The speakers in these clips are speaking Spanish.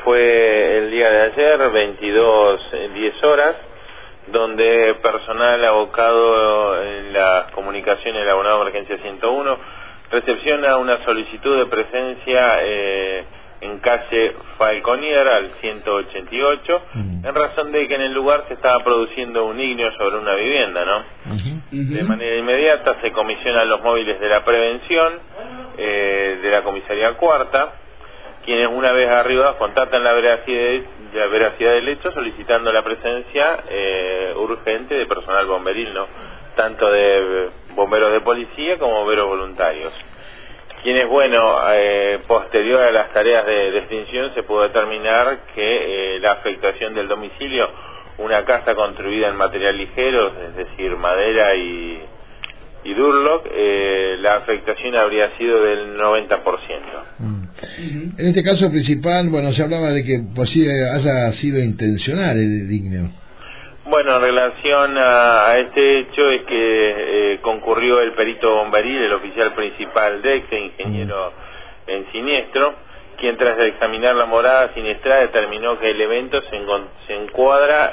fue el día de ayer, 22:10 horas, donde personal abocado en las comunicaciones del abonado de emergencia 101 recepciona una solicitud de presencia en calle Falconier al 188, en razón de que en el lugar se estaba produciendo un ignio sobre una vivienda, ¿no? De manera inmediata se comisionan los móviles de la prevención de la comisaría cuarta, quienes una vez arriba contactan la veracidad del hecho, solicitando la presencia urgente de personal bomberil, ¿no? Tanto de bomberos de policía como bomberos voluntarios. Quienes, posterior a las tareas de extinción, se pudo determinar que la afectación del domicilio, una casa construida en material ligero, es decir, madera y Durlock, la afectación habría sido del 90%. En este caso principal, se hablaba de que posible haya sido intencional el ignio. Bueno, en relación a este hecho es que concurrió el perito bomberil, el oficial principal DEXE, ingeniero en siniestro, quien tras de examinar la morada siniestrada determinó que el evento se encuadra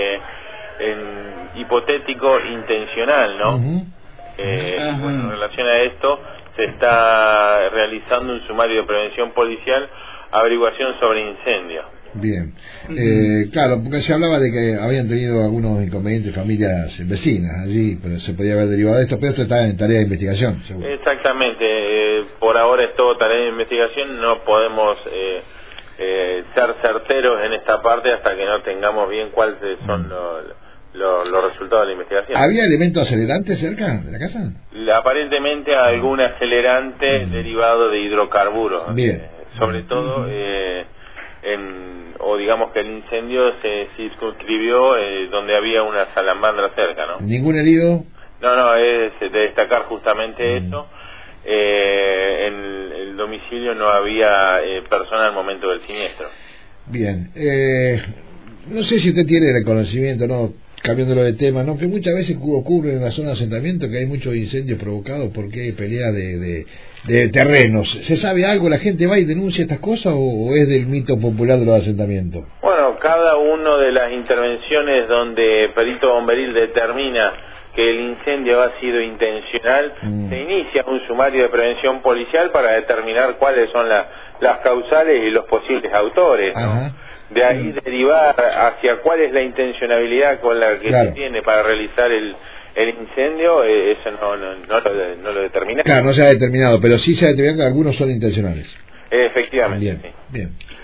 en hipotético intencional, ¿no? En relación a esto se está realizando un sumario de prevención policial, averiguación sobre incendio. Bien, claro, porque se hablaba de que habían tenido algunos inconvenientes familias vecinas allí, pero se podía haber derivado de esto, pero esto está en tarea de investigación, seguro. Exactamente, por ahora es todo tarea de investigación, no podemos ser certeros en esta parte hasta que no tengamos bien cuáles son los resultados de la investigación. ¿Había elementos acelerantes cerca de la casa? Aparentemente algún acelerante derivado de hidrocarburos. Bien. Sobre todo digamos que el incendio se circunscribió donde había una salamandra cerca, ¿no? ¿Ningún herido? No, es de destacar justamente eso. En el domicilio no había persona al momento del siniestro. Bien, no sé si usted tiene el conocimiento, cambiándolo de tema, que muchas veces ocurre en la zona de asentamiento que hay muchos incendios provocados porque hay pelea de terrenos. ¿Se sabe algo? ¿La gente va y denuncia estas cosas o es del mito popular de los asentamientos? Bueno, cada una de las intervenciones donde perito bomberil determina que el incendio ha sido intencional, se inicia un sumario de prevención policial para determinar cuáles son las causales y los posibles autores, ¿no? De ahí derivar hacia cuál es la intencionalidad con la que se tiene para realizar el incendio, eso no lo determina. Claro, no se ha determinado, pero sí se ha determinado que algunos son intencionales. Efectivamente. Bien, sí. Bien.